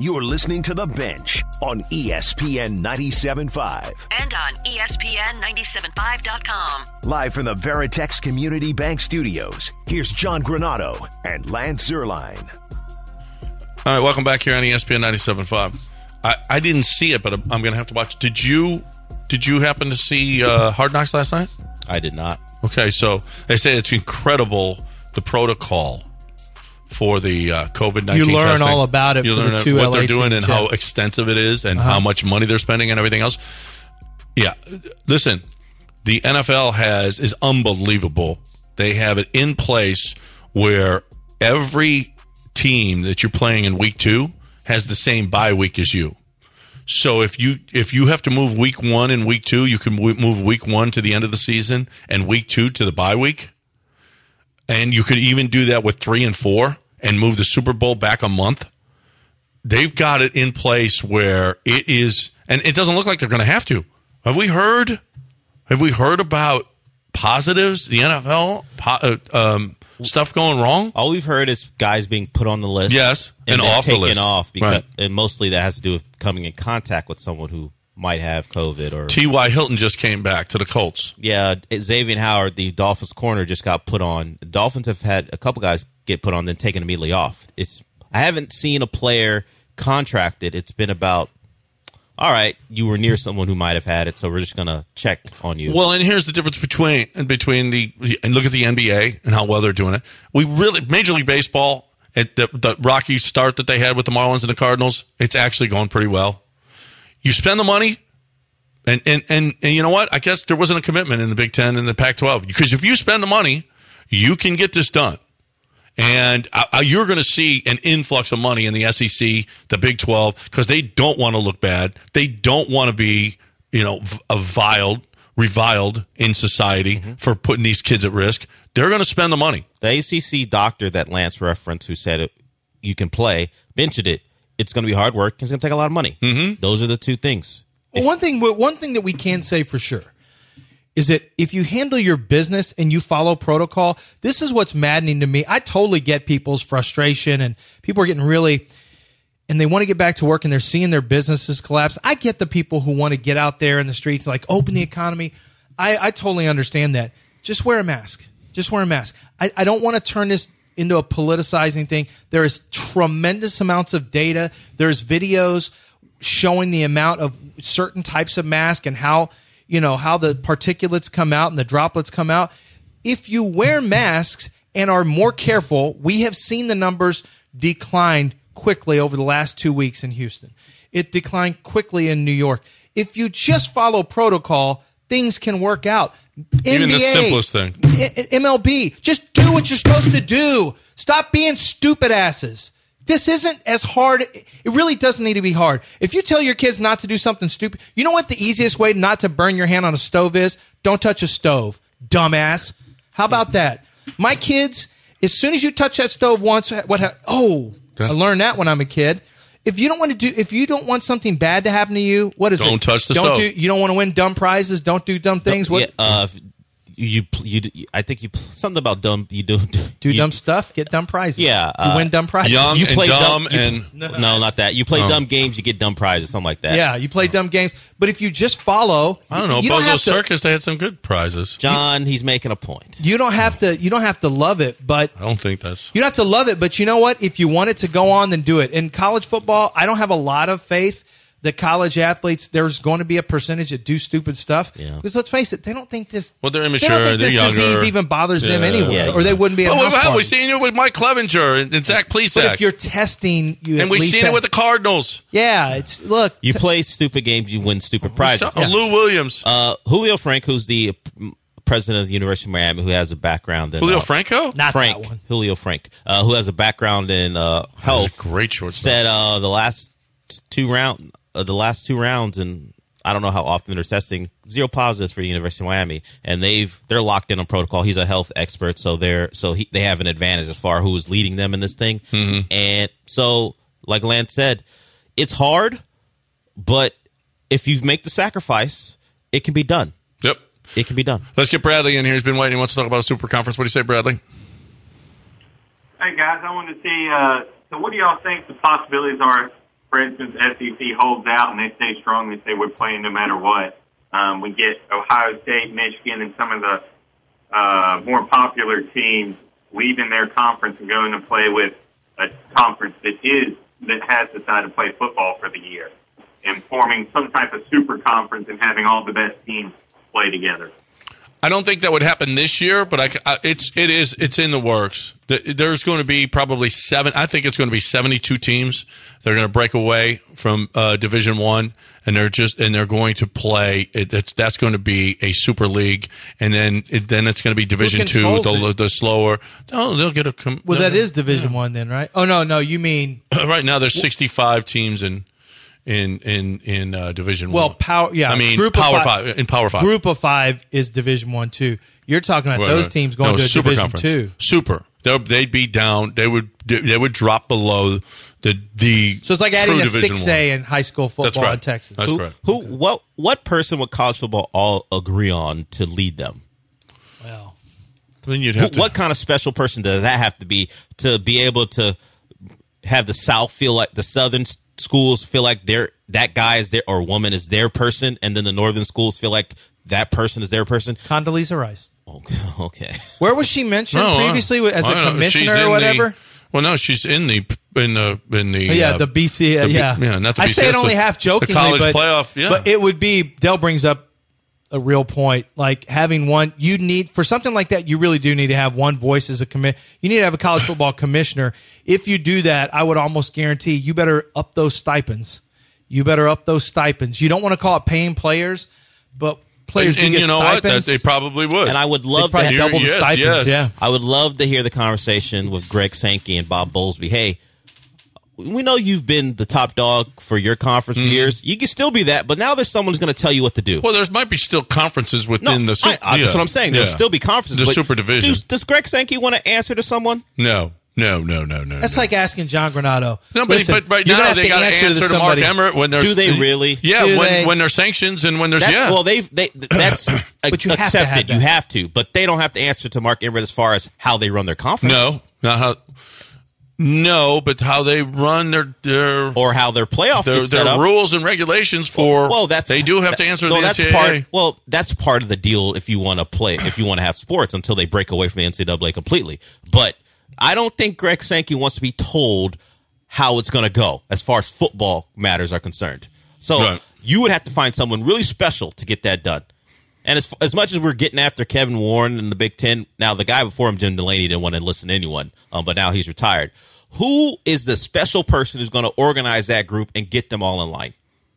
You're listening to The Bench on ESPN 97.5. And on ESPN975.com. Live from the Veritex Community Bank Studios, here's John Granado and Lance Zierlein. All right, welcome back here on ESPN 97.5. I didn't see it, but I'm going to have to watch. Did you happen to see Hard Knocks last night? I did not. Okay, so they say it's incredible, the protocol for the COVID-19 You learn testing. all about it you for learn the two what LA they're doing teams, and how extensive it is and how much money they're spending and everything else. Yeah, listen, the NFL is unbelievable. They have it in place where every team that you're playing in week 2 has the same bye week as you. So if you have to move week 1 and week 2, you can move week 1 to the end of the season and week 2 to the bye week. And you could even do that with 3 and 4 and move the Super Bowl back a month. They've got it in place where it is, and it doesn't look like they're going to have to. Have we heard about positives, the NFL stuff going wrong? All we've heard is guys being put on the list. Yes, and off the taken list. off because, Right. and mostly that has to do with coming in contact with someone who might have COVID or T.Y. Hilton just came back to the Colts. Yeah, Xavier Howard, the Dolphins corner, just got put on. The Dolphins have had a couple guys get put on, then taken immediately off. I haven't seen a player contracted. It's been about, all right, you were near someone who might have had it, so we're just going to check on you. Well, and here's the difference between and look at the NBA and how well they're doing it. Major League Baseball, at the rocky start that they had with the Marlins and the Cardinals, it's actually going pretty well. You spend the money, and you know what? I guess there wasn't a commitment in the Big Ten and the Pac-12. Because if you spend the money, you can get this done. And you're going to see an influx of money in the SEC, the Big 12, because they don't want to look bad. They don't want to be, reviled in society for putting these kids at risk. They're going to spend the money. The ACC doctor that Lance referenced who said you can play, mentioned it. It's going to be hard work. It's going to take a lot of money. Mm-hmm. Those are the two things. Well, one thing that we can say for sure is that if you handle your business and you follow protocol, this is what's maddening to me. I totally get people's frustration and people are getting really, and they want to get back to work and they're seeing their businesses collapse. I get the people who want to get out there in the streets, like open the economy. I totally understand that. Just wear a mask. Just wear a mask. I don't want to turn this into a politicizing thing. There is tremendous amounts of data. There's videos showing the amount of certain types of mask and how the particulates come out and the droplets come out. If you wear masks and are more careful, we have seen the numbers decline quickly over the last 2 weeks in Houston. It declined quickly in New York. If you just follow protocol, things can work out. Even NBA, the simplest thing. MLB, just do what you're supposed to do. Stop being stupid asses. This isn't as hard. It really doesn't need to be hard. If you tell your kids not to do something stupid, you know what the easiest way not to burn your hand on a stove is? Don't touch a stove, dumbass. How about that? My kids, as soon as you touch that stove once, I learned that when I'm a kid. If you don't want something bad to happen to you, what is it? Don't touch the stove. You don't want to win dumb prizes. Don't do dumb things. What? Yeah, I think you something about dumb. You do dumb stuff, get dumb prizes. Yeah, you win dumb prizes. Young you play and dumb no, not that. You play dumb games, you get dumb prizes, something like that. Yeah, you play dumb games. But if you just follow, I don't know. Bozo Circus, they had some good prizes. John, he's making a point. You don't have to love it, but I don't think that's. You don't have to love it, but you know what? If you want it to go on, then do it. In college football, I don't have a lot of faith that college athletes, there's going to be a percentage that do stupid stuff. Yeah. Because let's face it, they don't think this. Well, they're immature. They don't think this younger. disease even bothers them anyway, or they wouldn't be. At house we've seen it with Mike Clevenger and Zach Plesac. But if you're testing, and we've seen it with the Cardinals. Yeah, you play stupid games, you win stupid prizes. Lou Williams, Julio Frank, who's the president of the University of Miami, who has a background in Julio Franco, not Frank, that one. Julio Frank, who has a background in health. Great shortstop. Said the last two rounds, and I don't know how often they're testing, 0 positives for the University of Miami, and they're locked in on protocol. He's a health expert, so they have an advantage as far as who's leading them in this thing. Mm-hmm. And so, like Lance said, it's hard, but if you make the sacrifice, it can be done. Yep, it can be done. Let's get Bradley in here. He's been waiting. He wants to talk about a super conference. What do you say, Bradley? Hey guys, I wanted to see. So, what do y'all think the possibilities are for instance, SEC holds out and they stay strong, they say we're playing no matter what. We get Ohio State, Michigan, and some of the more popular teams leaving their conference and going to play with a conference that has decided to play football for the year, and forming some type of super conference and having all the best teams play together. I don't think that would happen this year, but it's in the works. There's going to be probably I think it's going to be 72 teams. They're going to break away from Division I, and they're going to play. That's going to be a super league, and then it's going to be Division II, the slower. No, they'll get a. Well, that is Division I then, right? Oh no, you mean right now there's 65 teams in Division Well, I. Group Power of Five in Power Five. Group of 5 is Division I too. You're talking about those teams going to Super Division Conference. II. Super. They'd be down. They would drop below the. So it's like adding a Division 6A in high school football in Texas. That's correct. What person would college football all agree on to lead them? Well, then you'd have what kind of special person does that have to be able to have the South feel like the Southern schools feel like that guy is their or woman is their person, and then the Northern schools feel like that person is their person? Condoleezza Rice. Okay. Where was she mentioned previously as a commissioner or whatever? No, she's in the the BC. not the BCS, I say it only half jokingly, the college playoff. Yeah, but it would be. Dell brings up a real point. Like having one, you need for something like that. You really do need to have one voice as a You need to have a college football commissioner. If you do that, I would almost guarantee you better up those stipends. You don't want to call it paying players, but players do get stipends. They probably would. And I would love to double the stipends. Yeah, I would love to hear the conversation with Greg Sankey and Bob Bowlesby. Hey, we know you've been the top dog for your conference for years. You can still be that, but now there's someone who's going to tell you what to do. Well, there might be still conferences within the super. That's what I'm saying. There'll still be conferences. The super division. Does Greg Sankey want to answer to someone? No. That's like asking John Granato. No, but right now they got to answer to Mark Emmert when there's. Do they really? Yeah, when there's sanctions and when there's Well, that's but you accepted. Have to you have to, but they don't have to answer to Mark Emmert as far as how they run their conference. No, not how. No, but how they run their or how their playoff their rules and regulations for. Well, they do have to answer the NCAA. That's part of the deal if you want to play, if you want to have sports until they break away from the NCAA completely. But I don't think Greg Sankey wants to be told how it's going to go as far as football matters are concerned. So you would have to find someone really special to get that done. And as much as we're getting after Kevin Warren in the Big Ten, now the guy before him, Jim Delaney, didn't want to listen to anyone, but now he's retired. Who is the special person who's going to organize that group and get them all in line?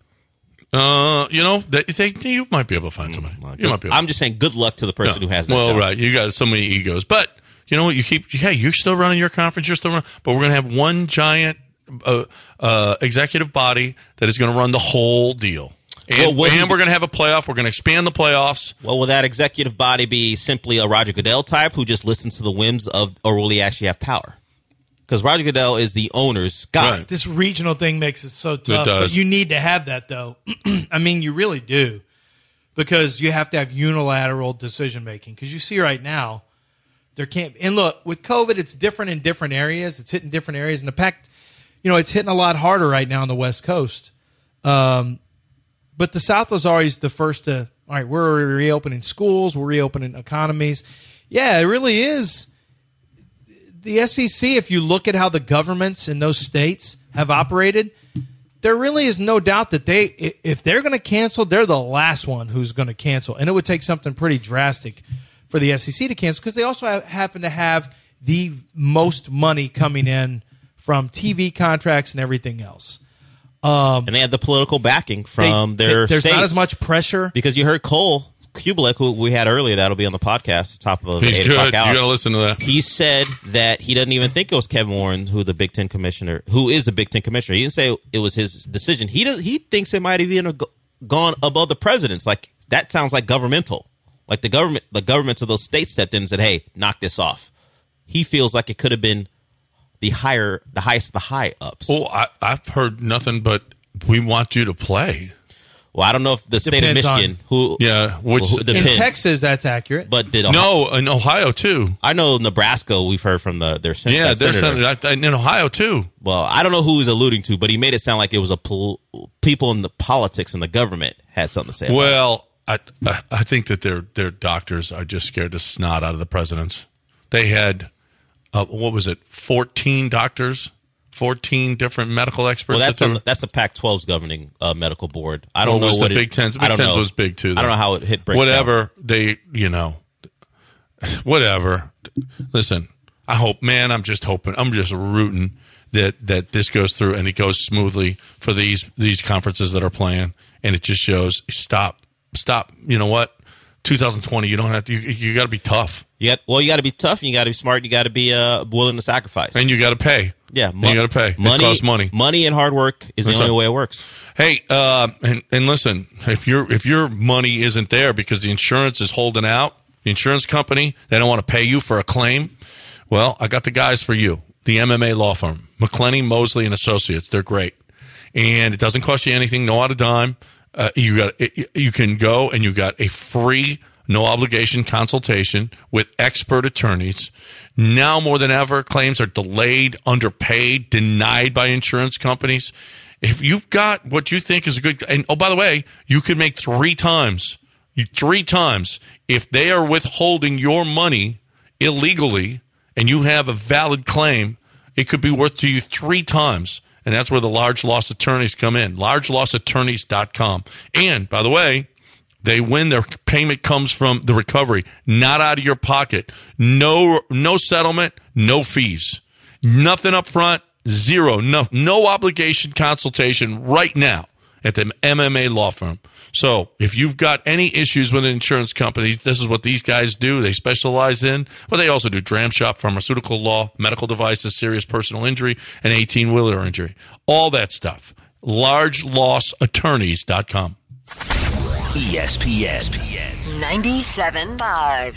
You might be able to find somebody. I'm just saying, good luck to the person who has that. Well, right, you got so many egos, but you know what? You're still running your conference. You're still running, but we're going to have one giant executive body that is going to run the whole deal. And we're going to have a playoff. We're going to expand the playoffs. Well, will that executive body be simply a Roger Goodell type who just listens to the whims of, or will he actually have power? Because Roger Goodell is the owner's guy. Right. This regional thing makes it so tough. But you need to have that, though. I mean, you really do. Because you have to have unilateral decision-making. Because you see right now, there can't – and look, with COVID, it's different in different areas. It's hitting different areas. And the Pac, it's hitting a lot harder right now on the West Coast. But the South was always the first to – all right, we're reopening schools. We're reopening economies. Yeah, it really is – the SEC, if you look at how the governments in those states have operated, there really is no doubt that if they're going to cancel, they're the last one who's going to cancel. And it would take something pretty drastic for the SEC to cancel because they also happen to have the most money coming in from TV contracts and everything else. And they have the political backing from their There's states. not as much pressure. Because you heard Cole Kubalik, who we had earlier, that'll be on the podcast, top of the 8 o'clock hour. You got to listen to that. He said that he doesn't even think it was Kevin Warren, who is the Big Ten commissioner. He didn't say it was his decision. He thinks it might have even gone above the president's. Like, that sounds like governmental. Like the governments of those states stepped in and said, "Hey, knock this off." He feels like it could have been the highest of the high ups. Well, I've heard nothing but we want you to play. Well, I don't know if the state of Depends Michigan, In depends. Texas, that's accurate. But did No, in Ohio too. I know Nebraska. We've heard from their senator. In Ohio too. Well, I don't know who he's alluding to, but he made it sound like it was people in the politics and the government had something to say. About Well, I think that their doctors are just scared to snot out of the presidents. They had 14 doctors, 14 different medical experts. Well, that's the Pac-12's governing medical board. I don't know was what the Big Ten. The Big Ten was big too. I don't know how it hit. Whatever whatever. Listen, I hope, man. I'm just hoping. I'm just rooting that this goes through and it goes smoothly for these conferences that are playing, and it just shows stop. You know what? 2020. You don't have to. You got to be tough. You got to be tough. And you got to be smart. You got to be willing to sacrifice, and you got to pay. Yeah, you got to pay. It costs money. Money and hard work is the only way it works. Hey, and listen, if your money isn't there because the insurance is holding out, the insurance company, they don't want to pay you for a claim. Well, I got the guys for you. The MMA law firm, McClenny, Mosley, and Associates. They're great, and it doesn't cost you anything. No out of dime. You can go and you got a free, no obligation consultation with expert attorneys. Now more than ever, claims are delayed, underpaid, denied by insurance companies. If you've got what you think is a good, and oh, by the way, you can make 3 times. 3 times. If they are withholding your money illegally and you have a valid claim, it could be worth to you 3 times. And that's where the large loss attorneys come in. LargeLossAttorneys.com. And, by the way, they win. Their payment comes from the recovery, not out of your pocket. No settlement, no fees. Nothing up front, zero. No obligation consultation right now at the MMA law firm. So if you've got any issues with an insurance company, this is what these guys do. They specialize in, but they also do dram shop, pharmaceutical law, medical devices, serious personal injury, and 18-wheeler injury. All that stuff. LargeLossAttorneys.com. ESPN 97.5.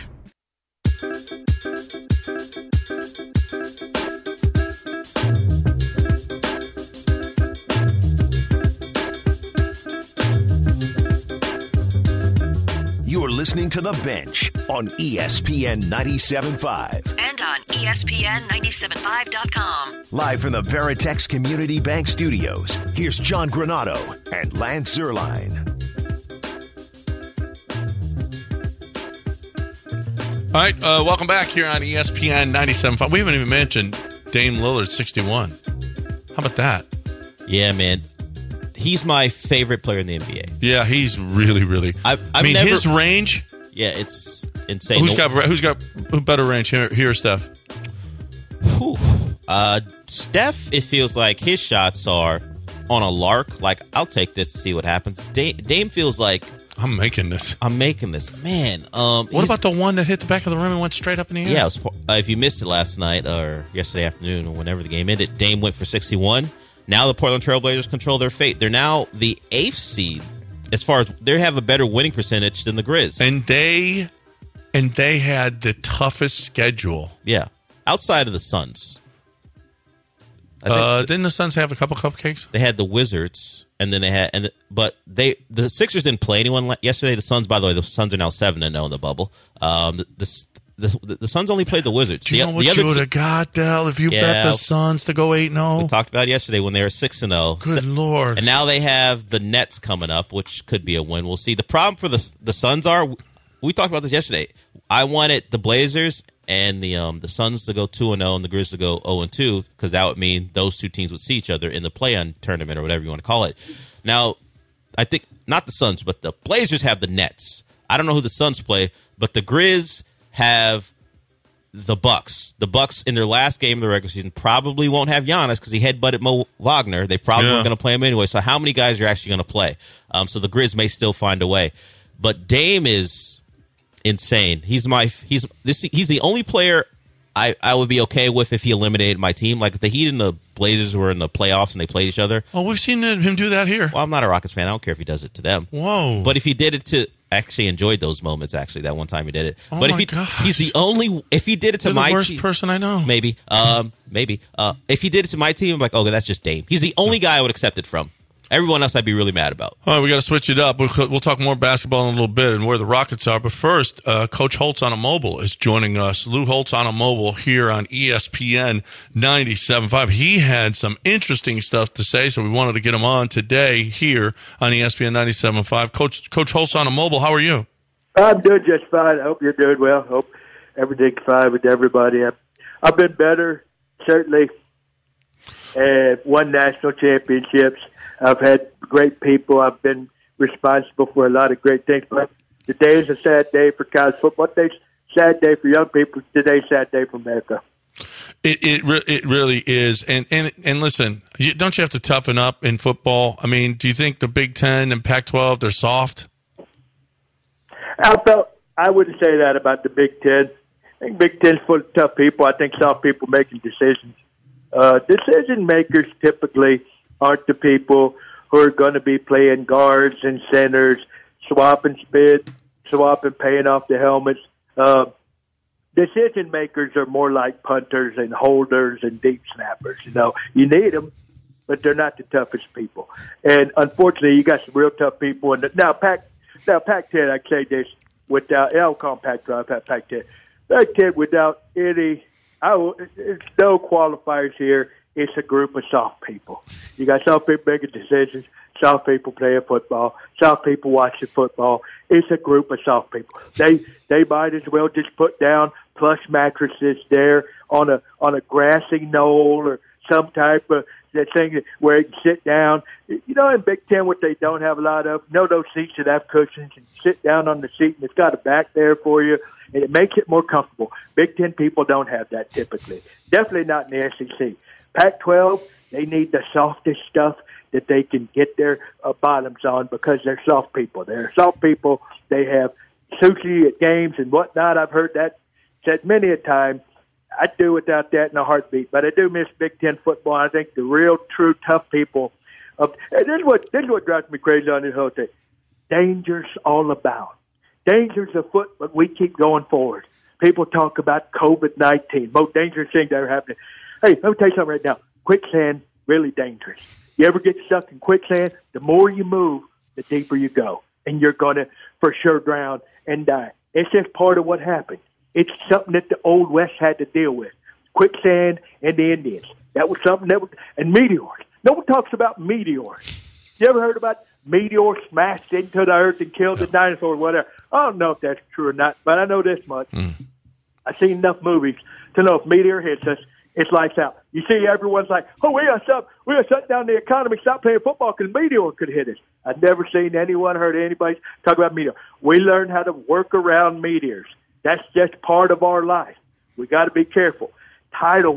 You're listening to The Bench on ESPN 97.5. And on ESPN975.com. Live from the Veritex Community Bank Studios, here's John Granado and Lance Zierlein. All right, welcome back here on ESPN 97.5. We haven't even mentioned Dame Lillard, 61. How about that? Yeah, man. He's my favorite player in the NBA. Yeah, he's really, really. His range. Yeah, it's insane. Who's got better range here, Steph? Steph, it feels like his shots are on a lark. Like, I'll take this to see what happens. Dame feels like I'm making this, man. What about the one that hit the back of the rim and went straight up in the air? Yeah, if you missed it last night or yesterday afternoon or whenever the game ended, Dame went for 61. Now the Portland Trailblazers control their fate. They're now the 8th seed as far as they have a better winning percentage than the Grizz. And they had the toughest schedule. Yeah. Outside of the Suns. Didn't the Suns have a couple cupcakes? They had the Wizards, and then they had the Sixers didn't play anyone yesterday. The Suns, by the way, the Suns are now 7-0 in the bubble. The Suns only played the Wizards. Do you know what you would have got, Del, if you bet the Suns to go 8-0? We talked about it yesterday when they were 6-0. Good Lord. And now they have the Nets coming up, which could be a win. We'll see. The problem for the Suns are, we talked about this yesterday. I wanted the Blazers and the Suns to go 2-0 and the Grizz to go 0-2 because that would mean those two teams would see each other in the play-in tournament or whatever you want to call it. Now, I think not the Suns, but the Blazers have the Nets. I don't know who the Suns play, but the Grizz have the Bucks. The Bucks in their last game of the regular season probably won't have Giannis because he headbutted Mo Wagner. They probably weren't going to play him anyway. So how many guys are actually going to play? So the Grizz may still find a way. But Dame is insane. He's the only player I would be okay with if he eliminated my team. Like if the Heat and the Blazers were in the playoffs and they played each other. Oh, we've seen him do that here. Well, I'm not a Rockets fan. I don't care if he does it to them. Whoa. But if he did it to actually enjoyed those moments, actually, that one time he did it. Oh but my he's the only, if he did it to my team. the worst person I know. Maybe. If he did it to my team, I'm like, okay, that's just Dame. He's the only guy I would accept it from. Everyone else I'd be really mad about. All right, we got to switch it up. We'll talk more basketball in a little bit and where the Rockets are. But first, Coach Holtz on a Mobile is joining us. Lou Holtz on a Mobile here on ESPN 97.5. He had some interesting stuff to say, so we wanted to get him on today here on ESPN 97.5. Coach Holtz on a Mobile, how are you? I'm doing just fine. I hope you're doing well. Hope everything's fine with everybody. I've been better, certainly, and won national championships. I've had great people. I've been responsible for a lot of great things. But today is a sad day for college football. Today's a sad day for young people. Today's a sad day for America. It really is. And listen, don't you have to toughen up in football? I mean, do you think the Big Ten and Pac-12, they're soft? I wouldn't say that about the Big Ten. I think Big Ten's full of tough people. I think soft people making decisions. Decision makers typically aren't the people who are going to be playing guards and centers, swapping paying off the helmets. Decision makers are more like punters and holders and deep snappers. You need them, but they're not the toughest people. And unfortunately, you got some real tough people. Now Pac-10, I say this without, I'll call them Pac-12, Pac-10. Pac-10 without there's no qualifiers here. It's a group of soft people. You got soft people making decisions, soft people playing football, soft people watching football. It's a group of soft people. They might as well just put down plush mattresses there on a grassy knoll or some type of that thing where you can sit down. In Big Ten, what they don't have a lot of, those seats that have cushions, and sit down on the seat and it's got a back there for you, and it makes it more comfortable. Big Ten people don't have that typically. Definitely not in the SEC. Pac-12, they need the softest stuff that they can get their bottoms on because they're soft people. They're soft people. They have sushi at games and whatnot. I've heard that said many a time. I'd do without that in a heartbeat, but I do miss Big Ten football. I think the real, true, tough people. And this is what drives me crazy on this whole thing. Danger's all about. Danger's afoot, but we keep going forward. People talk about COVID-19, most dangerous thing that ever happened. Hey, let me tell you something right now. Quicksand, really dangerous. You ever get stuck in quicksand, the more you move, the deeper you go. And you're going to, for sure, drown and die. It's just part of what happened. It's something that the Old West had to deal with. Quicksand and the Indians. That was something and meteors. No one talks about meteors. You ever heard about meteors smashed into the earth and killed the dinosaurs or whatever? I don't know if that's true or not, but I know this much. I've seen enough movies to know if meteor hits us, it's lights out. You see, everyone's like, "Oh, we gotta shut down the economy, stop playing football because meteor could hit us." I've never seen anyone, heard anybody talk about meteor. We learned how to work around meteors. That's just part of our life. We got to be careful. Tidal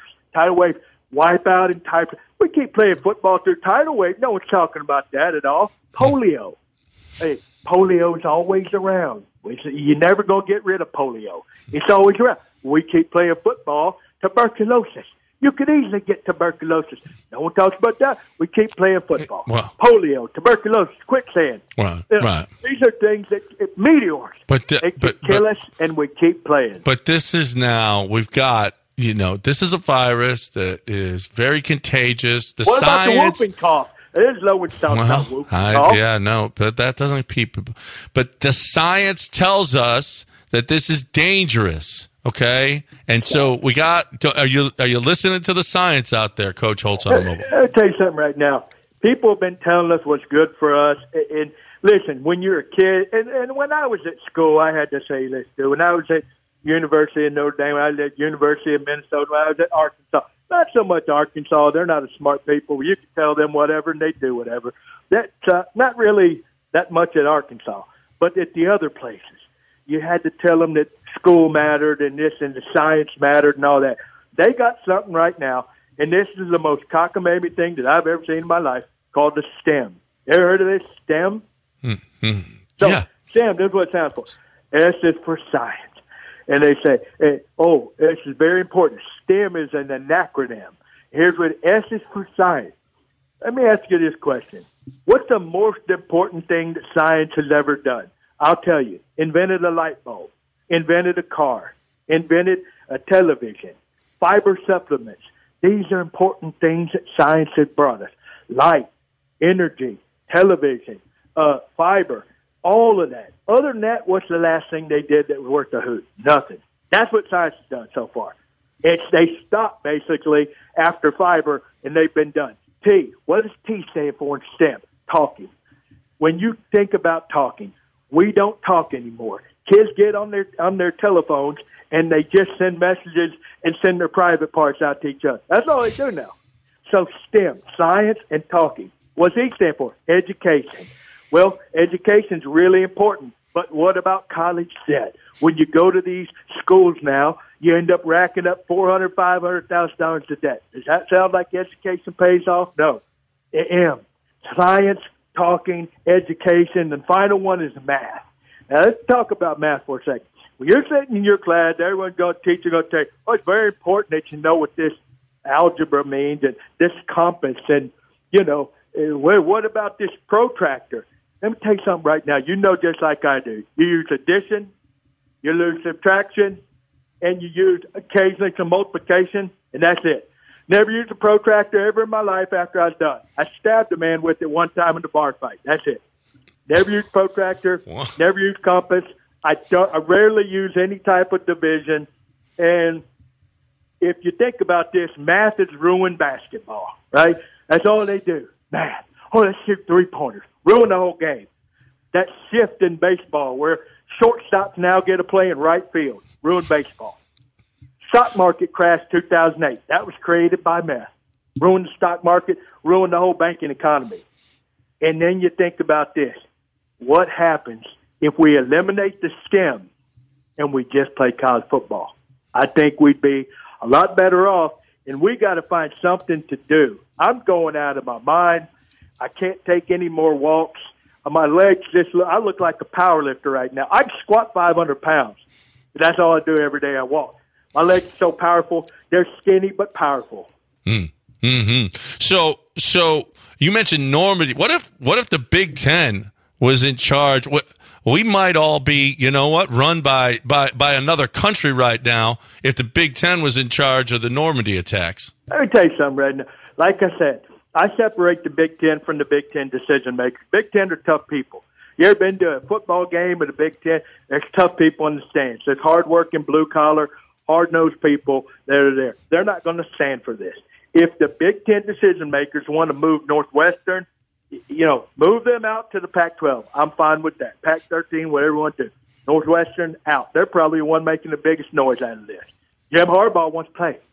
waves wipe out and we keep playing football through tidal waves. No one's talking about that at all. Polio. Hey, polio is always around. You're never gonna get rid of polio. It's always around. We keep playing football. Tuberculosis. You could easily get tuberculosis. No one talks about that. We keep playing football. Polio, tuberculosis, quicksand. Right. These are things that meteors. They could kill us, and we keep playing. But this is now, we've got, this is a virus that is very contagious. What about the whooping cough? There's no one talking about whooping cough. Yeah, no, but that doesn't keep. But the science tells us that this is dangerous. Okay, and so we got. Are you listening to the science out there, Coach Holtz on the Mobile? I'll tell you something right now. People have been telling us what's good for us. And listen, when you're a kid, and when I was at school, I had to say this too. When I was at University of Notre Dame, when I was at University of Minnesota, when I was at Arkansas. Not so much Arkansas. They're not as smart people. You can tell them whatever, and they do whatever. That's not really that much at Arkansas, but at the other places, you had to tell them that school mattered and this and the science mattered and all that. They got something right now, and this is the most cockamamie thing that I've ever seen in my life, called the STEM. You ever heard of this, STEM? So, yeah. STEM, this is what it stands for. S is for science. And they say, this is very important. STEM is an acronym. Here's what S is for science. Let me ask you this question. What's the most important thing that science has ever done? I'll tell you. Invented a light bulb. Invented a car. Invented a television. Fiber supplements. These are important things that science has brought us. Light. energy, television, fiber, all of that. Other than that, what's the last thing they did that was worth a hoot? Nothing. That's what science has done so far. They stopped basically after fiber, and they've been done. T, what does T stand for in STEM? Talking. When you think about talking, we don't talk anymore. Kids get on their telephones, and they just send messages and send their private parts out to each other. That's all they do now. So STEM, science and talking. What's E stand for? Education. Well, education's really important, but what about college debt? When you go to these schools now, you end up racking up $400,000, $500,000 of debt. Does that sound like education pays off? No. M, science, talking, education, and final one is math. Now, let's talk about math for a second. When you're sitting in your class, everyone's going to teach you, going to tell you, oh, it's very important that you know what this algebra means and this compass and, what about this protractor? Let me tell you something right now. You know just like I do. You use addition, you use subtraction, and you use occasionally some multiplication, and that's it. Never used a protractor ever in my life after I was done. I stabbed a man with it one time in the bar fight. That's it. Never used protractor, never used compass. I rarely use any type of division. And if you think about this, math has ruined basketball, right? That's all they do, math. Oh, let's shoot three-pointers. Ruin the whole game. That shift in baseball where shortstops now get to play in right field. Ruined baseball. Stock market crashed 2008. That was created by math. Ruined the stock market, ruined the whole banking economy. And then you think about this. What happens if we eliminate the STEM and we just play college football? I think we'd be a lot better off, and we got to find something to do. I'm going out of my mind. I can't take any more walks. My legs I look like a power lifter right now. I can squat 500 pounds. That's all I do every day I walk. My legs are so powerful. They're skinny but powerful. Mm-hmm. So you mentioned Normandy. What if the Big Ten was in charge? We might all be, run by another country right now if the Big Ten was in charge of the Normandy attacks. Let me tell you something right now. Like I said, I separate the Big Ten from the Big Ten decision makers. Big Ten are tough people. You ever been to a football game at the Big Ten? There's tough people in the stands. There's hard-working, blue-collar, hard-nosed people that are there. They're not going to stand for this. If the Big Ten decision makers want to move Northwestern, move them out to the Pac-12. I'm fine with that. Pac-13, whatever you want to do. Northwestern, out. They're probably the one making the biggest noise out of this. Jim Harbaugh wants to play.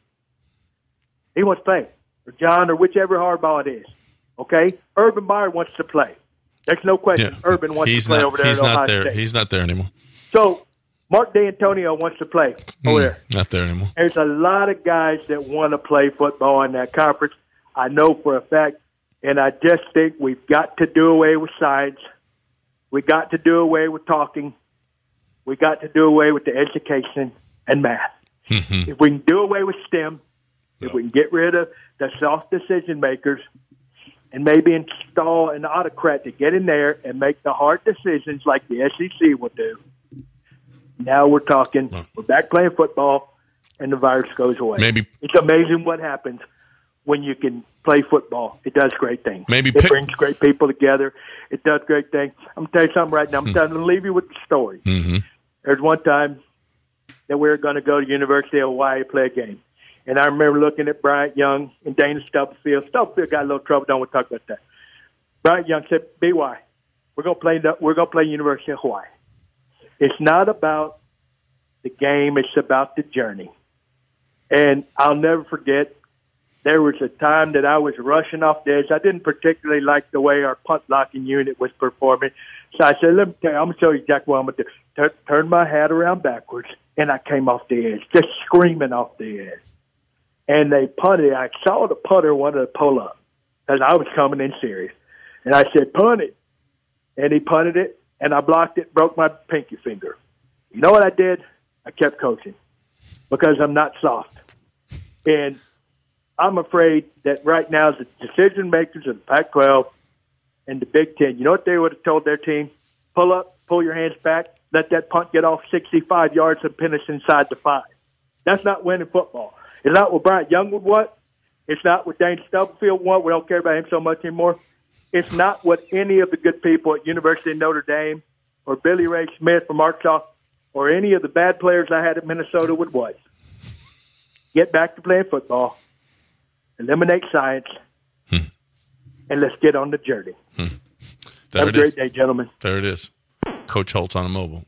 He wants to play. Or John, or whichever Harbaugh it is. Okay? Urban Meyer wants to play. There's no question. Yeah. Urban wants to play over there at Ohio State. He's not there anymore. So, Mark D'Antonio wants to play over there. Not there anymore. There's a lot of guys that want to play football in that conference. I know for a fact. And I just think we've got to do away with science. We got to do away with talking. We got to do away with the education and math. If we can do away with STEM, if we can get rid of the soft decision makers and maybe install an autocrat to get in there and make the hard decisions like the SEC will do, now we're talking. We're back playing football, and the virus goes away. It's amazing what happens when you can play football. It does great things. It brings great people together. It does great things. I'm going to tell you something right now. I'm going to leave you with the story. There's one time that we were going to go to University of Hawaii to play a game. And I remember looking at Bryant Young and Dana Stubblefield. Stubblefield got a little trouble. Don't want to talk about that. Bryant Young said, BY, we're going to play University of Hawaii. It's not about the game. It's about the journey. And I'll never forget, there was a time that I was rushing off the edge. I didn't particularly like the way our punt blocking unit was performing. So I said, let me tell you, I'm going to show you exactly what I'm going to do. Turn my hat around backwards, and I came off the edge, just screaming off the edge. And they punted. I saw the punter wanted to pull up because I was coming in serious. And I said, punt it. And he punted it, and I blocked it, broke my pinky finger. You know what I did? I kept coaching because I'm not soft. And I'm afraid that right now the decision makers of the Pac-12 and the Big Ten, you know what they would have told their team? Pull up, pull your hands back, let that punt get off 65 yards and pin us inside the 5. That's not winning football. It's not what Bryant Young would want. It's not what Dane Stubblefield want. We don't care about him so much anymore. It's not what any of the good people at University of Notre Dame or Billy Ray Smith from Arkansas or any of the bad players I had at Minnesota would want. Get back to playing football, eliminate science, and let's get on the journey. Have a great day, gentlemen. There it is. Coach Holtz on a mobile.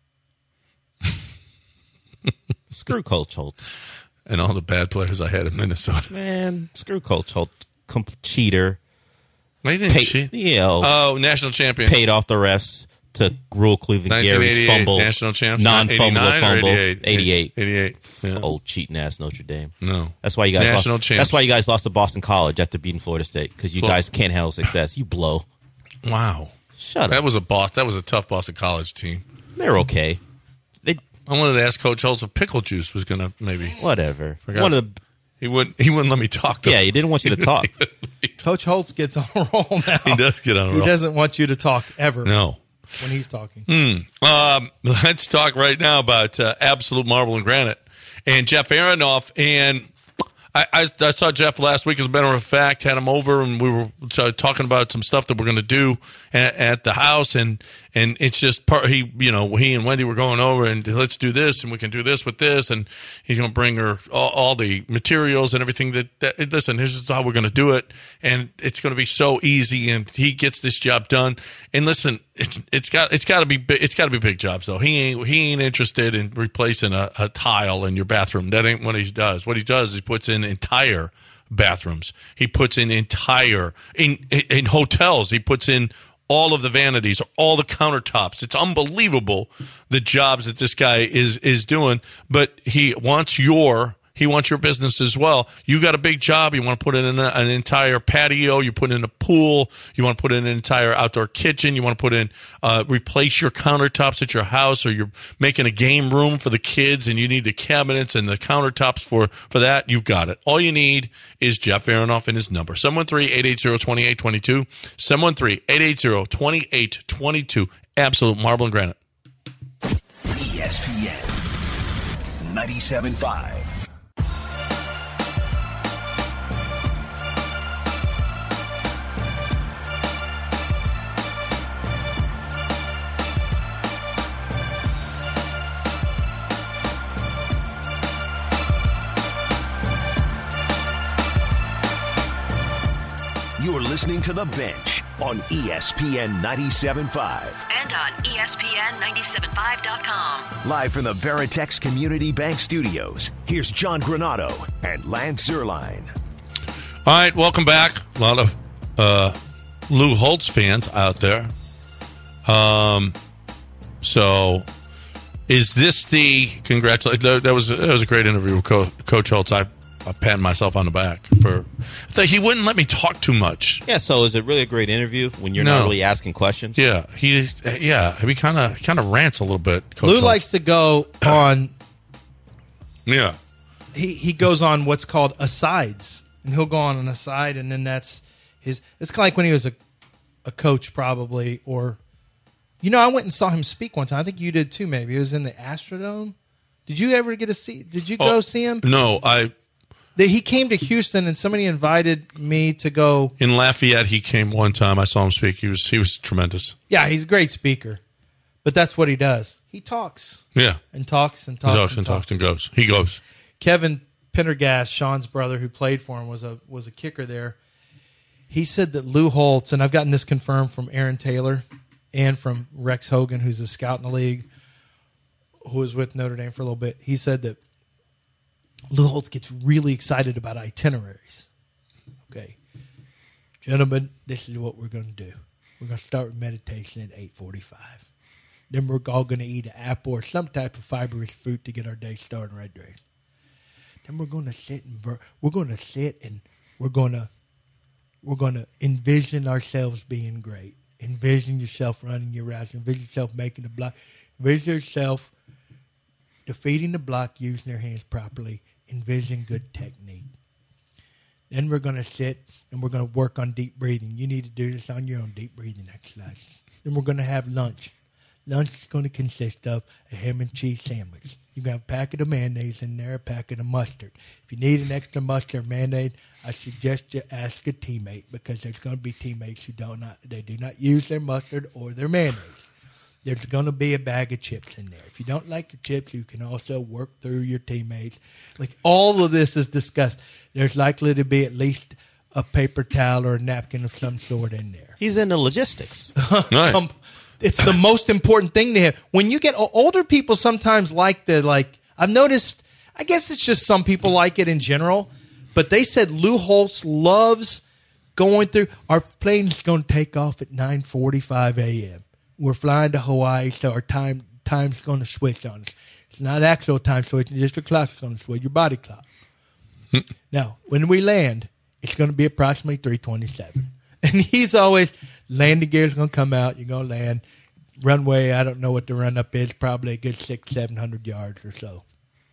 Screw Coach Holtz. And all the bad players I had in Minnesota. Man, screw Coach Holtz. Cheater. They didn't cheat. National champion. Paid off the refs to rule Cleveland Gary's fumble. National champion. Non-fumble fumble. 88. Yeah. Old cheating ass Notre Dame. No. That's why you guys National lost. champs. That's why you guys lost to Boston College after beating Florida State, because you guys can't handle success. You blow. Wow. Shut up. That was a tough Boston College team. They're okay. I wanted to ask Coach Holtz if pickle juice was going to maybe. Whatever. He wouldn't let me talk to him. Yeah, he didn't want you to talk. Coach Holtz gets on a roll now. He does get on a roll. He doesn't want you to talk ever. No. When he's talking. Let's talk right now about Absolute Marble and Granite and Jeff Aronoff. And I saw Jeff last week, as a matter of fact, had him over, and we were talking about some stuff that we're going to do at the house, and it's just he and Wendy were going over, and let's do this, and we can do this with this, and he's going to bring her all the materials and everything that listen, this is how we're going to do it, and it's going to be so easy, and he gets this job done. And listen, it's got to be a big job. So he ain't interested in replacing a tile in your bathroom. That ain't what he does. What he does is he puts in entire bathrooms. He puts in entire in hotels. He puts in all of the vanities, all the countertops. It's unbelievable the jobs that this guy is doing. But he wants your business as well. You got a big job. You want to put in an entire patio. You put in a pool. You want to put in an entire outdoor kitchen. You want to put in, replace your countertops at your house, or you're making a game room for the kids and you need the cabinets and the countertops for that. You've got it. All you need is Jeff Aronoff and his number. 713-880-2822. 713-880-2822. Absolute Marble and Granite. ESPN 97.5. You're listening to The Bench on ESPN 97.5. And on ESPN975.com. Live from the Veritex Community Bank Studios, here's John Granato and Lance Zierlein. All right, welcome back. A lot of Lou Holtz fans out there. So is this the congratulations? That was a great interview with Coach Holtz. I pat myself on the back for he wouldn't let me talk too much. Yeah, so is it really a great interview when you're not really asking questions? Yeah, he kind of rants a little bit. Coach Lou Holtz likes to go on. Yeah, he goes on what's called asides, and he'll go on an aside, and then that's his. It's kind of like when he was a coach, probably, or I went and saw him speak one time. I think you did too. Maybe it was in the Astrodome. Did you ever get to see? Did you go see him? No, He came to Houston, and somebody invited me to go. In Lafayette, he came one time. I saw him speak. He was tremendous. Yeah, he's a great speaker, but that's what he does. He talks. Yeah, and talks and talks and talks and goes. He goes. Kevin Pendergast, Sean's brother, who played for him, was a kicker there. He said that Lou Holtz, and I've gotten this confirmed from Aaron Taylor and from Rex Hogan, who's a scout in the league, who was with Notre Dame for a little bit. He said that Lou Holtz gets really excited about itineraries. Okay. Gentlemen, this is what we're going to do. We're going to start with meditation at 8:45. Then we're all going to eat an apple or some type of fibrous fruit to get our day started right there. Then we're going to sit and we're going to envision ourselves being great. Envision yourself running your routes. Envision yourself making the block. Envision yourself defeating the block using their hands properly. Envision good technique. Then we're going to sit and we're going to work on deep breathing. You need to do this on your own, deep breathing exercises. Then we're going to have lunch. Lunch is going to consist of a ham and cheese sandwich. You're going to have a packet of mayonnaise in there, a packet of mustard. If you need an extra mustard or mayonnaise, I suggest you ask a teammate, because there's going to be teammates who do not use their mustard or their mayonnaise. There's going to be a bag of chips in there. If you don't like your chips, you can also work through your teammates. Like, all of this is discussed. There's likely to be at least a paper towel or a napkin of some sort in there. He's into logistics. Right. It's the most important thing to him. When you get older, people sometimes I've noticed, I guess it's just some people like it in general, but they said Lou Holtz loves going through, our plane's going to take off at 9:45 a.m. We're flying to Hawaii, so our time's going to switch on us. It's not actual time switching, just your clock's going to switch, your body clock. Now, when we land, it's going to be approximately 3:27. And he's always, landing gear's going to come out, you're going to land. Runway, I don't know what the run-up is, probably a good 600-700 yards or so.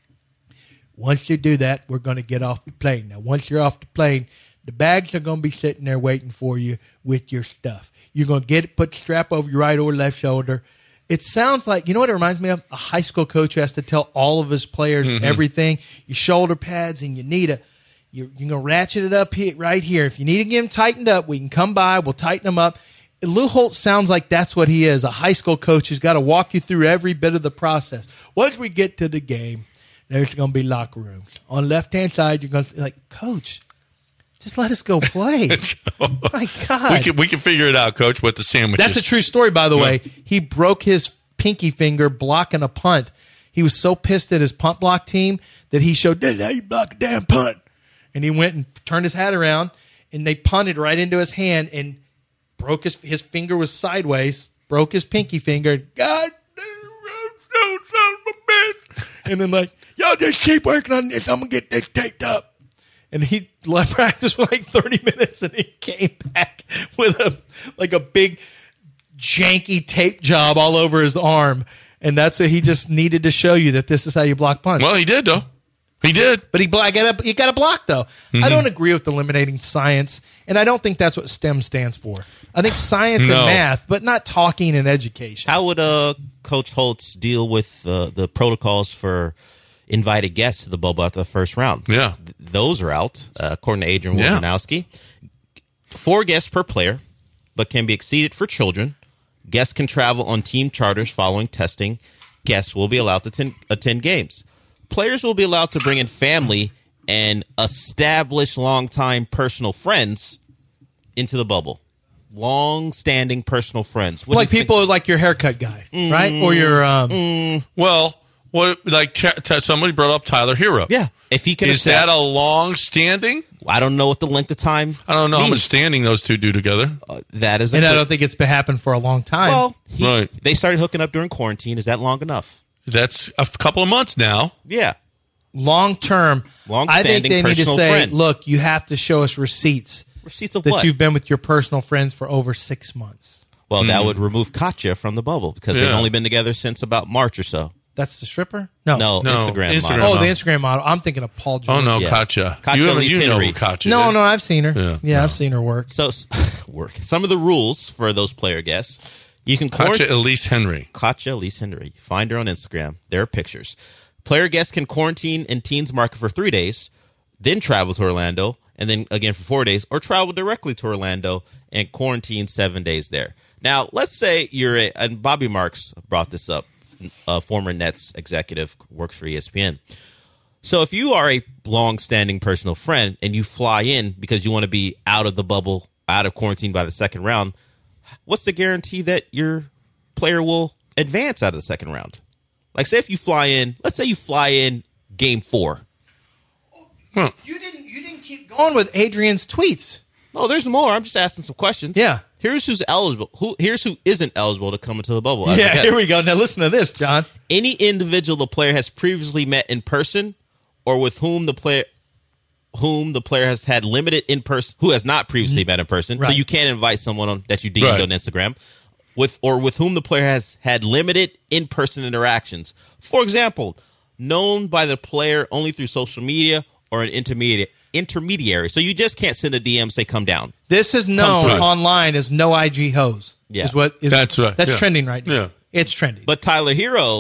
Once you do that, we're going to get off the plane. Now, once you're off the plane, the bags are going to be sitting there waiting for you with your stuff. You're going to put the strap over your right or left shoulder. It sounds like, you know what it reminds me of? A high school coach who has to tell all of his players everything. Your shoulder pads, and you're going to ratchet it up here, right here. If you need to get them tightened up, we can come by. We'll tighten them up. Lou Holtz sounds like that's what he is, a high school coach who's got to walk you through every bit of the process. Once we get to the game, there's going to be locker rooms. On the left-hand side, you're going to be like, Coach, just let us go play. My God. We can figure it out, Coach, with the sandwiches. That's a true story, by the way. He broke his pinky finger blocking a punt. He was so pissed at his punt block team that he showed, "This is how you block a damn punt." And he went and turned his hat around, and they punted right into his hand and broke his finger was sideways, broke his pinky finger. God, son of a bitch. And then y'all just keep working on this. I'm going to get this taped up. And he left practice for 30 minutes, and he came back with a big janky tape job all over his arm. And that's what he just needed to show you, that this is how you block punts. Well, he did, though. He did. But you got a block, though. I don't agree with eliminating science, and I don't think that's what STEM stands for. I think science and math, but not talking and education. How would Coach Holtz deal with the protocols for invited guests to the bubble after the first round? Yeah. Those are out, according to Adrian Wojnarowski. 4 guests per player, but can be exceeded for children. Guests can travel on team charters following testing. Guests will be allowed to attend games. Players will be allowed to bring in family and established long-time personal friends into the bubble. Long-standing personal friends. What like people like your haircut guy, right? Or your Well, what somebody brought up Tyler Hero. Yeah. If he can Is that a long-standing? I don't know what the length of time I don't know how much means. standing those two do together. That is and I don't think it's been happened for a long time. Well, Right. They started hooking up during quarantine. Is that long enough? That's a couple of months now. Yeah. Long term, I think they need to personal say, friend. look, you have to show us receipts Receipts of that what? you've been with your personal friends for over 6 months. Well, that would remove Katya from the bubble because they've Yeah. only been together since about March or so. That's the stripper? No, No, Instagram Instagram model. Oh, model. the Instagram model. I'm thinking of Paul Oh, George. no, Yes. Katya. Katya You Lee know Henry. Katya. No, I've seen her. Yeah. Yeah, I've seen her work. So, work. Some of the rules for those player guests. You can Katya Elise Henry. Katya Elise Henry. Find her on Instagram. There are pictures. Player guests can quarantine in Teens Market for 3 days, then travel to Orlando, and then again for 4 days, or travel directly to Orlando and quarantine 7 days there. Now, let's say and Bobby Marks brought this up, a former Nets executive, works for ESPN. So if you are a long-standing personal friend and you fly in because you want to be out of the bubble, out of quarantine by the second round, what's the guarantee that your player will advance out of the second round? Like, say if you fly in, let's say you fly in game 4. You didn't keep going with Adrian's tweets. Oh, there's more. I'm just asking some questions. Yeah. Here's who's eligible. Here's who isn't eligible to come into the bubble. as a Yeah, guest. here we go. Now listen to this, John. Any individual the player has previously met in person, or with whom the player has had limited in person, who has not previously met in person. So Right. you can't invite someone that you DM'd Right. on Instagram, with whom the player has had limited in-person interactions. For example, known by the player only through social media or an intermediary. So you just can't send a DM say come down. This is known through. online as no IG hose. Yeah. Is what is, That's right. That's Yeah. trending right now. Yeah. It's trending. But Tyler Hero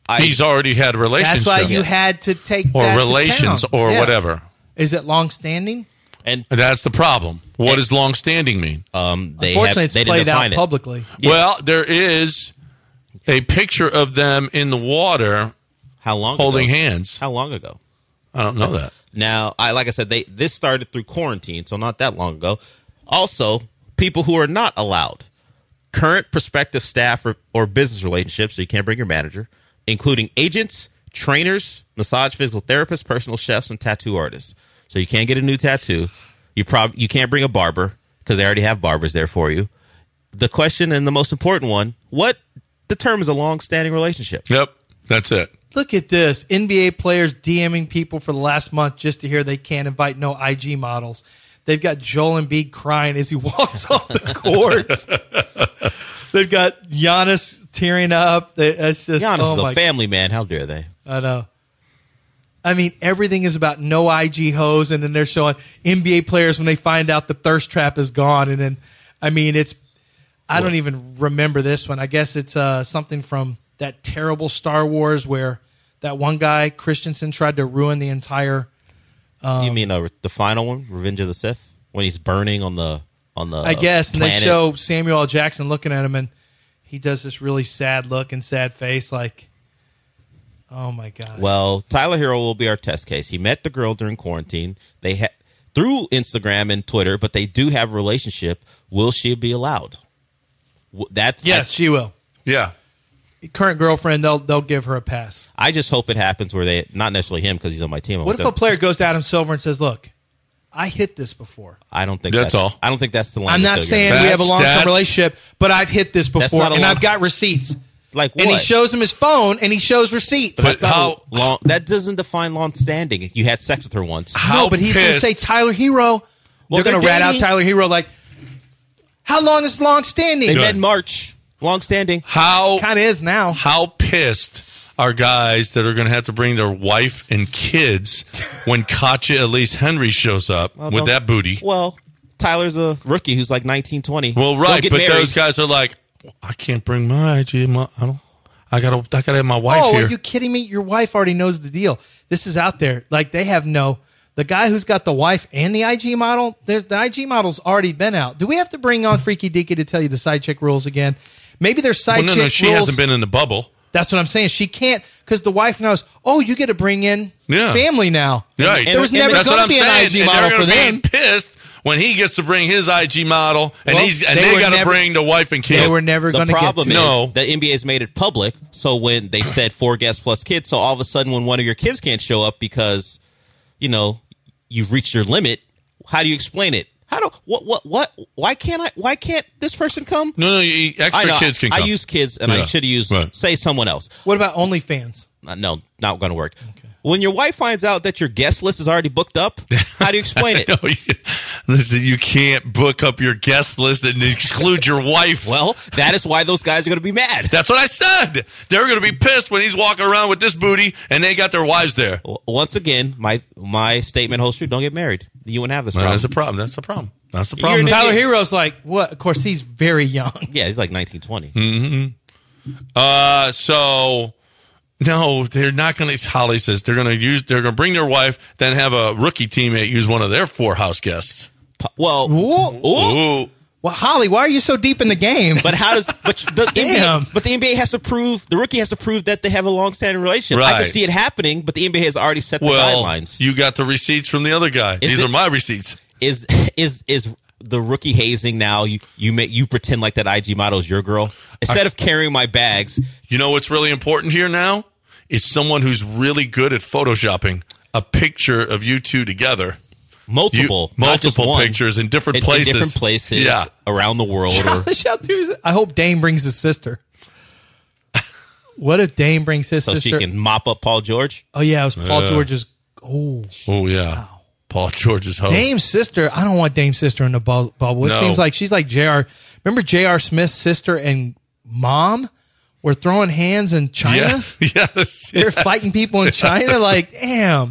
He's already had a relationship. That's why you had to take or that relations to town. or Yeah. whatever. Is it long-standing? And That's the problem. What does long-standing mean? Unfortunately, it's they didn't played out define it. publicly. Well, there is a picture of them in the water How long holding ago? hands. How long ago? I don't know that. Now, like I said, this started through quarantine, so not that long ago. Also, people who are not allowed, current prospective staff or business relationships, so you can't bring your manager, including agents, trainers, massage physical therapists, personal chefs, and tattoo artists. So you can't get a new tattoo. You can't bring a barber because they already have barbers there for you. The question and the most important one: what determines a long-standing relationship? Yep, that's it. Look at this. NBA players DMing people for the last month just to hear they can't invite no IG models. They've got Joel Embiid crying as he walks off the court. They've got Giannis tearing up. It's just Giannis is a family man. How dare they? I know. I mean, everything is about no IG hoes, and then they're showing NBA players when they find out the thirst trap is gone. And then, I mean, I don't even remember this one. I guess it's something from that terrible Star Wars where that one guy, Christensen, tried to ruin the entire. You mean the final one, Revenge of the Sith, when he's burning on the I guess, and planet? they show Samuel L. Jackson looking at him, and he does this really sad look and sad face, like, oh my god. Well, Tyler Hero will be our test case. He met the girl during quarantine. They through Instagram and Twitter, but they do have a relationship. Will she be allowed? Yes, she will. Yeah. Current girlfriend, they'll give her a pass. I just hope it happens where they, not necessarily him because he's on my team. What if a player goes to Adam Silver and says, "Look, I hit this before." I don't think That's all. I don't think that's the line. I'm not saying we have a long-term That's- relationship, but I've hit this before, not a and long- I've got receipts. Like what? And he shows him his phone, and he shows receipts. But how long? That doesn't define long standing. You had sex with her once. No, but he's going to pissed- say Tyler Hero. Well, they're going to they're rat out dating. Tyler Hero like, how long is long-standing? They It met in March. Long standing. how kind of is now. how pissed are guys that are going to have to bring their wife and kids when Katja Elise Henry shows up with no. that booty? Well, Tyler's a rookie who's like 19, 20. Well, Don't right, get but married. those guys are like, I can't bring my IG. I gotta have my wife Oh, here. are you kidding me? Your wife already knows the deal. This is out there. Like, they have the guy who's got the wife and the IG model, the IG model's already been out. Do we have to bring on Freaky Deaky to tell you the side chick rules again? Maybe there's side Well, chick no, she rules. hasn't been in the bubble. That's what I'm saying. She can't, because the wife knows, oh, you get to bring in Yeah. family now. Right. There was And never That's going what to I'm be an saying. IG And model they're for gonna them. be pissed when he gets to bring his IG model, and Well, and they they were got to never- bring the wife and kid. They were never The going to get problem to is it. No. the NBA's made it public. So when they said 4 guests plus kids, so all of a sudden when one of your kids can't show up because, you've reached your limit, how do you explain it? What? Why can't this person come? No, I extra know, kids can come. I use kids, and I Yeah. should have used, Right. say, someone else. What about OnlyFans? No, not going to work. When your wife finds out that your guest list is already booked up, how do you explain it? No, listen, you can't book up your guest list and exclude your wife. Well, that is why those guys are going to be mad. That's what I said. They're going to be pissed when he's walking around with this booty and they got their wives there. Once again, my statement holds true. Don't get married. You wouldn't have this problem. That's the problem. That's the problem. That's the You're problem. an Tyler idiot. Hero's like, what? Of course, he's very young. Yeah, he's like 19, 20. So no, they're not going to. Holly says they're going to bring their wife, then have a rookie teammate use one of their 4 house guests. Well, Ooh. Well, Holly, why are you so deep in the game? but how does the Damn. NBA, but the NBA has to prove, the rookie has to prove that they have a long-standing relationship. I Right. can see it happening, but the NBA has already set the Well, guidelines. you got the receipts from the other guy. These are my receipts. Is the rookie hazing now? You pretend like that IG model is your girl instead of carrying my bags. You know what's really important here now is someone who's really good at photoshopping a picture of you two together. Multiple not just one. pictures in different In places. different places, Yeah. around the world. Or, I hope Dame brings his sister. What if Dame brings his so sister? she can mop up Paul George. Oh yeah, it was Paul George's. Oh, Oh yeah, Paul George's home. Dame's sister. I don't want Dame's sister in the bubble. It No. seems like she's like J.R. Remember J.R. Smith's sister and mom were throwing hands in China? Yeah. Yes. They're fighting people in China. Like, damn,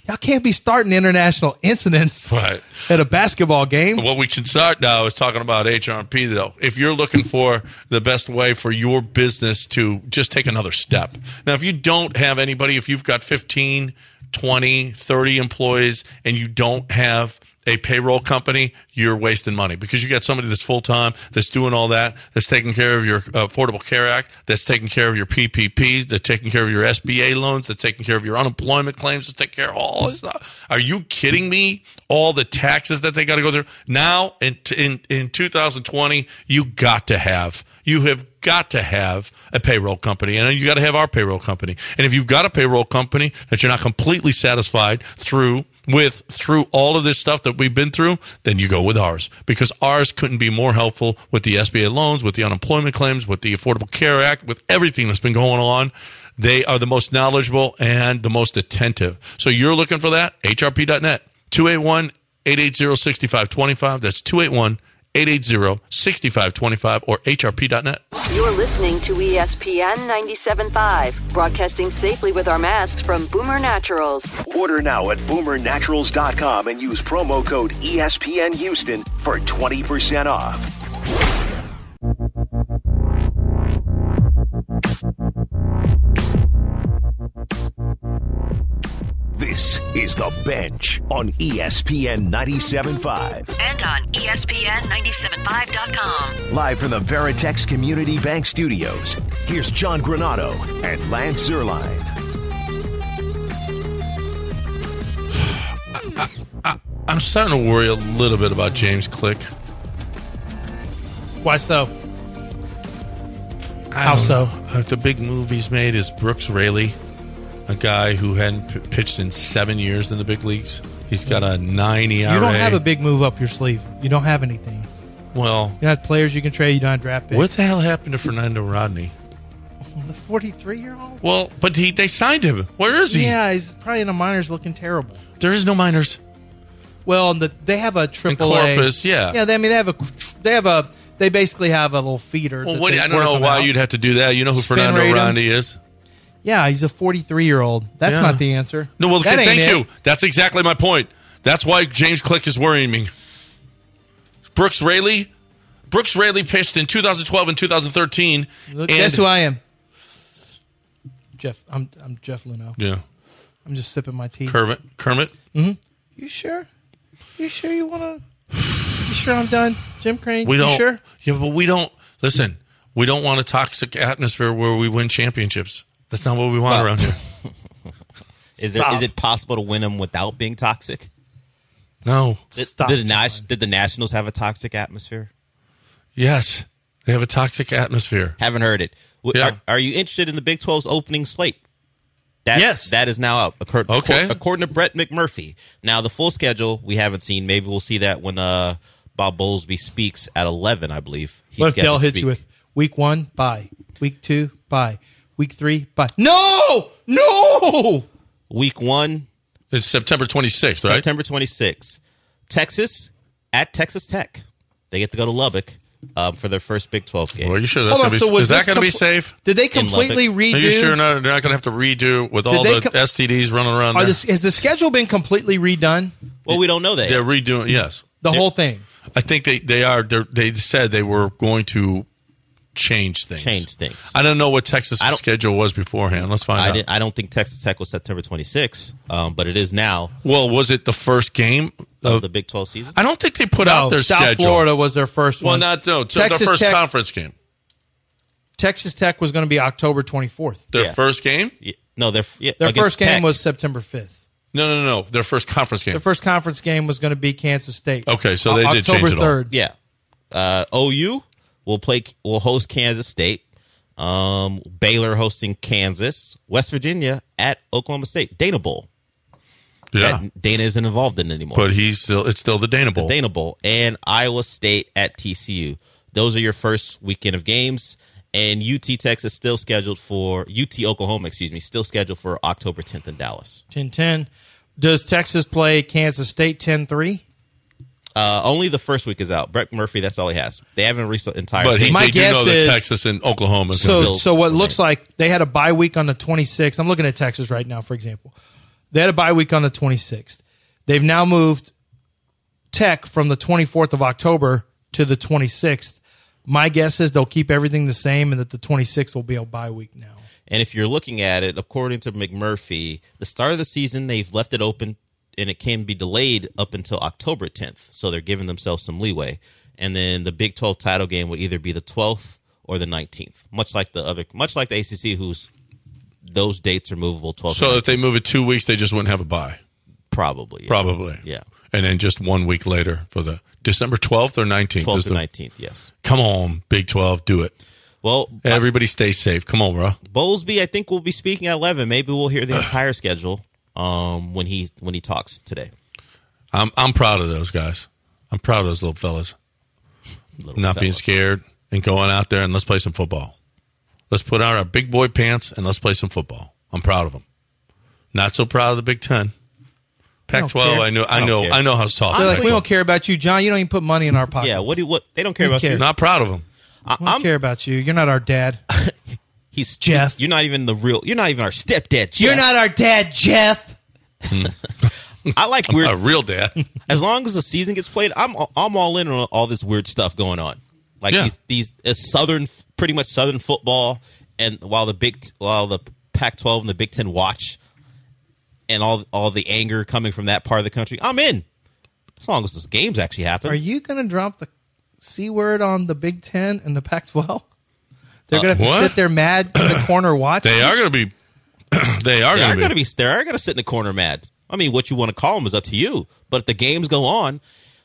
Y'all can't be starting international incidents Right. at a basketball game. What we can start now is talking about HRP, though. If you're looking for the best way for your business to just take another step. Now, if you don't have anybody, if you've got 15, 20, 30 employees, and you don't have a payroll company, you're wasting money because you got somebody that's full-time, that's doing all that, that's taking care of your Affordable Care Act, that's taking care of your PPPs, that's taking care of your SBA loans, that's taking care of your unemployment claims, that's taking care of all this stuff. Are you kidding me? All the taxes that they got to go through. Now, in 2020, you have got to have a payroll company, and you got to have our payroll company. And if you've got a payroll company that you're not completely satisfied through all of this stuff that we've been through, then you go with ours, because ours couldn't be more helpful with the SBA loans, with the unemployment claims, with the Affordable Care Act, with everything that's been going on. They are the most knowledgeable and the most attentive. So you're looking for that? HRP.net, 281-880-6525. That's 281-880-6525 or HRP.net. You're listening to ESPN 97.5, broadcasting safely with our masks from Boomer Naturals. Order now at boomernaturals.com and use promo code ESPN Houston for 20% off. This is The Bench on ESPN 97.5. And on ESPN975.com. Live from the Veritex Community Bank Studios, here's John Granado and Lance Zierlein. I'm starting to worry a little bit about James Click. Why so? I How don't so? know. The big move he's made is Brooks Raley, a guy who hadn't pitched in 7 years in the big leagues. He's got a 9 ERA. You don't have a big move up your sleeve. You don't have anything. Well, You don't have players you can trade. You don't have draft picks. what the hell happened to Fernando Rodney? The 43-year-old? Well, but they signed him. Where is he? Yeah, he's probably in the minors looking terrible. There is no minors. Well, they have a AAA. Corpus, yeah. Yeah, they basically have a little feeder. Well, that they I don't work know them why out. you'd have to do that. You know who Spin Fernando rate him. Rodney is? Yeah, he's a 43-year-old. That's Yeah. not the answer. No, well, that thank ain't you. it. That's exactly my point. That's why James Click is worrying me. Brooks Raley pitched in 2012 and 2013. Look, guess who I am? Jeff. I'm Jeff Luno. Yeah, I'm just sipping my tea. Kermit. You sure? You sure you want to? You sure I'm done? Jim Crane, We don't. you sure? Yeah, but we don't. Listen, we don't want a toxic atmosphere where we win championships. That's not what we want around here. Is Stop. it possible to win them without being toxic? No. Did Stop, the Nationals have a toxic atmosphere? Yes, they have a toxic atmosphere. Haven't heard it. Yeah. Are you interested in the Big 12's opening slate? Yes. That is now out. Okay. According to Brett McMurphy. Now, the full schedule we haven't seen. Maybe we'll see that when Bob Bowlesby speaks at 11, I believe. He's What if Dell scheduled to hits you speak. with week 1, bye. Week 2, bye. Week 3, bye. No! Week 1, It's September 26th, right? September 26th. Texas at Texas Tech. They get to go to Lubbock for their first Big 12 game. Well, are you sure that's Hold on, going to so be? was Is that this going to be safe? Did they completely Lubbock. redo? Are you sure they're not going to have to redo with all they the com- STDs running around there? Has the schedule been completely redone? Well, we don't know that. They're yet. redoing. Yes, The whole thing? I think they are. They said they were going to change things. I don't know what Texas' schedule was beforehand. Let's find out. I don't think Texas Tech was September 26th, but it is now Well, was it the first game of the Big 12 season. I don't think they put out their South schedule. Florida was their first Well, one. their Texas first Tech- conference game. Texas Tech was going to be October 24th. Their Yeah. first game? No, Their against first game Tech. was September 5th. No. Their first conference game. Their first conference game was going to be Kansas State. Okay, so they did October change it all. 3rd. Yeah. OU will host Kansas State. Baylor hosting Kansas. West Virginia at Oklahoma State. Dana Bowl. Yeah, That Dana isn't involved in anymore. but it's still the Dana Bowl. Dana Bowl. And Iowa State at TCU. Those are your first weekend of games. And UT Texas still scheduled for UT Oklahoma, still scheduled for October 10th in Dallas. 10-10. Does Texas play Kansas State 10-3? Only the first week is out. Brett Murphy, that's all he has. They haven't reached the entire But thing. My they do guess know that is- Texas and Oklahoma. is gonna So, be- so what looks like they had a bye week on the 26th. I'm looking at Texas right now, for example. They had a bye week on the 26th. They've now moved Tech from the 24th of October to the 26th. My guess is they'll keep everything the same and that the 26th will be a bye week now. And if you're looking at it, according to McMurphy, the start of the season, they've left it open and it can be delayed up until October 10th. So they're giving themselves some leeway. And then the Big 12 title game would either be the 12th or the 19th, much like the ACC, whose those dates are movable. 12th. So if they move it 2 weeks, they just wouldn't have a bye. Probably. Yeah. And then just 1 week later for the December 12th or 19th? 12th or 19th, yes. Come on, Big 12, do it. Well, everybody stay safe. Come on, bro. Bowlesby, I think, will be speaking at 11. Maybe we'll hear the entire schedule when he talks today. I'm proud of those guys. I'm proud of those little fellas. Being scared and going out there and let's play some football. Let's put on our big boy pants and let's play some football. I'm proud of them. Not so proud of the Big 10. Pac-12, I know how soft. They're like, we don't care about you, John. You don't even put money in our pockets. Yeah, what? They don't care about you. Not proud of them. I don't care about you. You're not our dad. He's Jeff. You're not even our stepdad, Jeff. You're not our dad, Jeff. I like weird. A real dad. As long as the season gets played, I'm all in on all this weird stuff going on. Like these pretty much Southern football, and while the Pac-12 and the Big 10 watch, and all the anger coming from that part of the country, I'm in. As long as those games actually happen. Are you going to drop the C word on the Big 10 and the Pac-12? They're going to have to sit there mad in the corner watching. They are going to be. They are going to be. They are going to sit in the corner mad. I mean, what you want to call them is up to you. But if the games go on,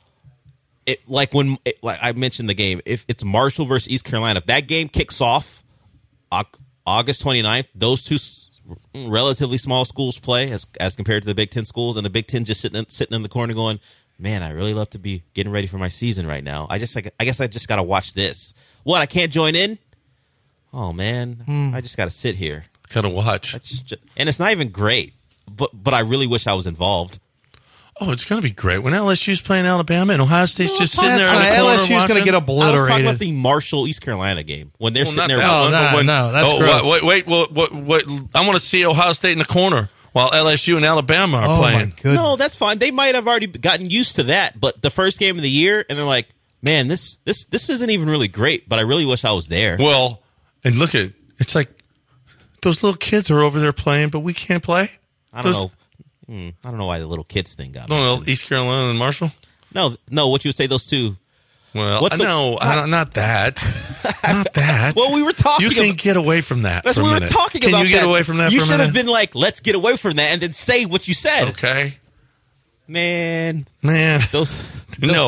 like I mentioned the game, if it's Marshall versus East Carolina, if that game kicks off August 29th, those two relatively small schools play as compared to the Big Ten schools, and the Big Ten just sitting in the corner going, man, I really love to be getting ready for my season right now. I guess I just got to watch this. What, I can't join in? Oh, man, I just got to sit here. Got to watch. And it's not even great, but I really wish I was involved. Oh, it's going to be great. When LSU's playing Alabama and Ohio State's just sitting there in the corner LSU's going to get obliterated. I was talking about the Marshall-East Carolina game. When they're sitting there. No, that's gross. Wait. I want to see Ohio State in the corner while LSU and Alabama are playing. No, that's fine. They might have already gotten used to that. But the first game of the year, and they're like, man, this isn't even really great, but I really wish I was there. Well, and look at it's like those little kids are over there playing, but we can't play. I don't know. I don't know why the little kids thing got mentioned. East Carolina and Marshall? No. What you would say, those two? Well, not that. Not that. Well, we were talking. You can get away from that. That's for what a we were minute. talking Can about. You get away from that. You for a should minute? have been like, let's get away from that, and then say what you said. Okay. Man. Those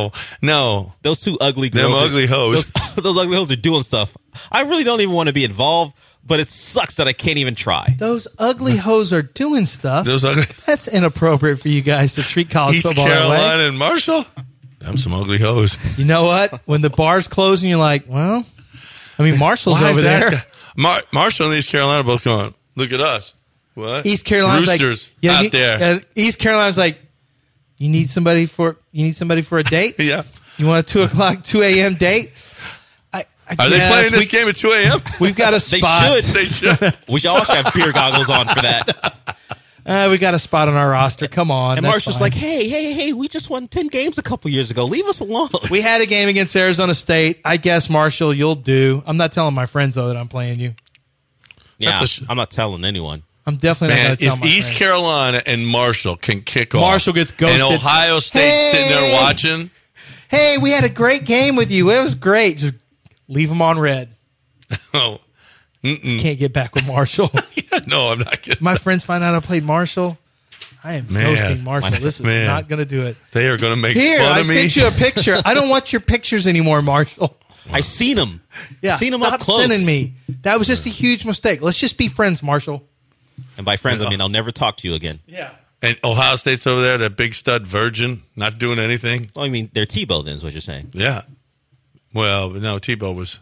two ugly girls. Them ugly hoes. Those ugly hoes are doing stuff. I really don't even want to be involved. But it sucks that I can't even try. Those ugly hoes are doing stuff. Ugly. That's inappropriate for you guys to treat college football that way. East Carolina and Marshall? I'm some ugly hoes. You know what? When the bar's closing, you're like, well, I mean, Marshall's over there. Marshall and East Carolina both going, look at us. What? East Carolina's Roosters like, out there. East Carolina's like, you need somebody for a date? Yeah. You want a 2 a.m. date? Are they playing this game at 2 a.m.? We've got a spot. They should. We should also have beer goggles on for that. We got a spot on our roster. Come on. And Marshall's like, hey, we just won 10 games a couple years ago. Leave us alone. We had a game against Arizona State. I guess, Marshall, you'll do. I'm not telling my friends, though, that I'm playing you. Yeah, I'm not telling anyone. I'm definitely not going to tell my friends. If East Carolina and Marshall can kick off. Marshall gets ghosted. And Ohio State sitting there watching. Hey, we had a great game with you. It was great. Just leave them on red. Oh. Can't get back with Marshall. No, I'm not kidding. My friends find out I played Marshall. I am ghosting Marshall. This is not going to do it. They are going to make fun of me. I sent you a picture. I don't want your pictures anymore, Marshall. I've seen them. Yeah, seen them stop up close. Sending me. That was just a huge mistake. Let's just be friends, Marshall. And by friends, I mean I'll never talk to you again. Yeah. And Ohio State's over there, that big stud virgin, not doing anything. Well, I mean, they're Tebow then is what you're saying. Yeah. Well, no, Tebow was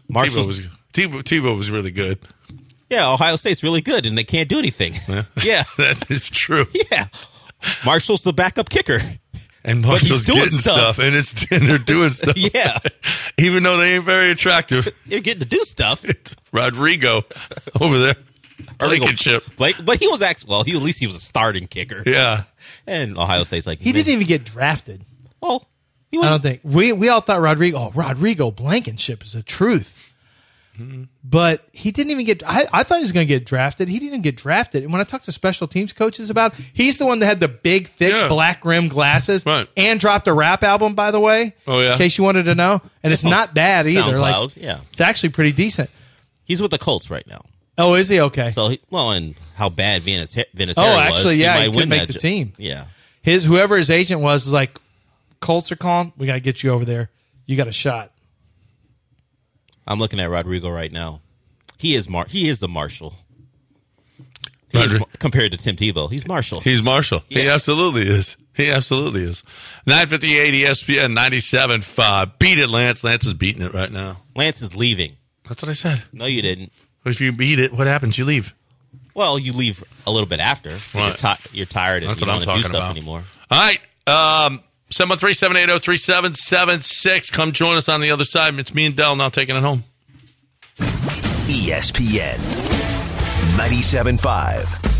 really good. Yeah, Ohio State's really good, and they can't do anything. Yeah. That is true. Yeah. Marshall's the backup kicker. And Marshall's getting stuff, and they're doing stuff. Yeah. Even though they ain't very attractive. They're getting to do stuff. It's Rodrigo over there. Blankenship. But he was actually at least he was a starting kicker. Yeah. And Ohio State's like He didn't even get drafted. Well, he I was. don't think we all thought Rodrigo Blankenship is the truth. But he didn't even get. I thought he was going to get drafted. He didn't get drafted. And when I talked to special teams coaches about, he's the one that had the big, thick, black rim glasses, Right. and dropped a rap album. By the way, in case you wanted to know, and it's not bad either. SoundCloud, yeah, it's actually pretty decent. He's with the Colts right now. Oh, is he okay? So and how bad Vinatieri was. Actually, he yeah, might he win could make that the team. Yeah, Whoever his agent was like, Colts are calling. We got to get you over there. You got a shot. I'm looking at Rodrigo right now. He is the Marshall. Compared to Tim Tebow, he's Marshall. He's Marshall. Yeah. He absolutely is. 958 ESPN 97.5. Beat it, Lance. Lance is beating it right now. Lance is leaving. That's what I said. No, you didn't. If you beat it, what happens? You leave. Well, you leave a little bit after. Right. You're tired and you don't want to do stuff anymore. All right. 713-780-3776. Come join us on the other side. It's me and Dell now taking it home. ESPN 97.5.